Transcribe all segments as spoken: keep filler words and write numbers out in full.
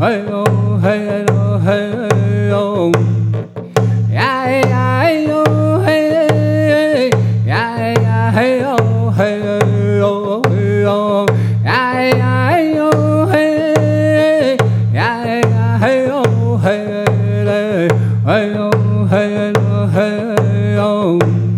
hey oh, hey oh, hey oh, yeah yeah oh, hey yeah yeah hey oh, hey oh, hey oh, yeah yeah oh, hey yeah yeah hey oh, hey hey oh, hey oh, hey oh.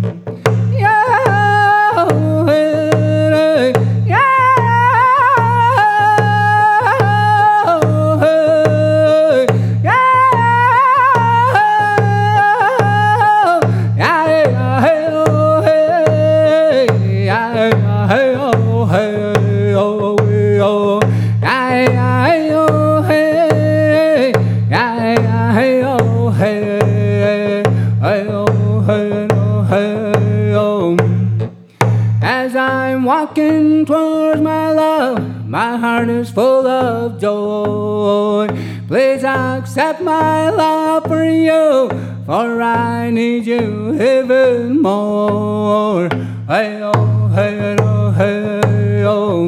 As I'm walking towards my love, my heart is full of joy. Please accept my love for you, for I need you even more. Hey oh, hey oh, hey oh.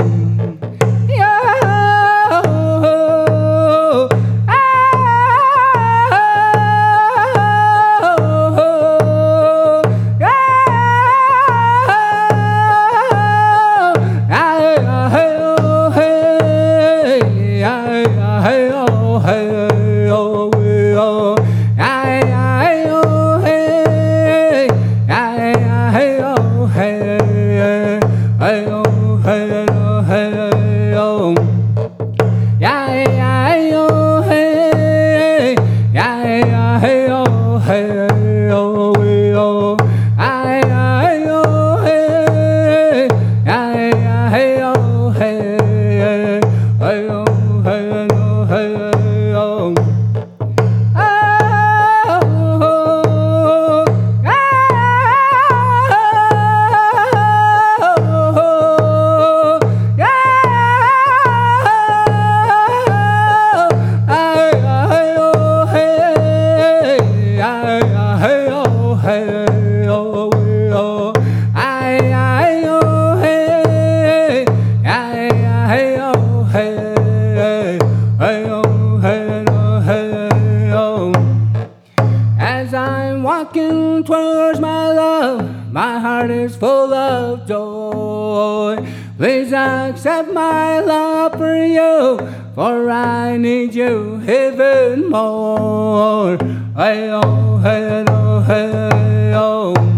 As I'm walking towards my love, my heart is full of joy. Please accept my love for you, for I need you even more. Hey oh, hey oh, hey oh.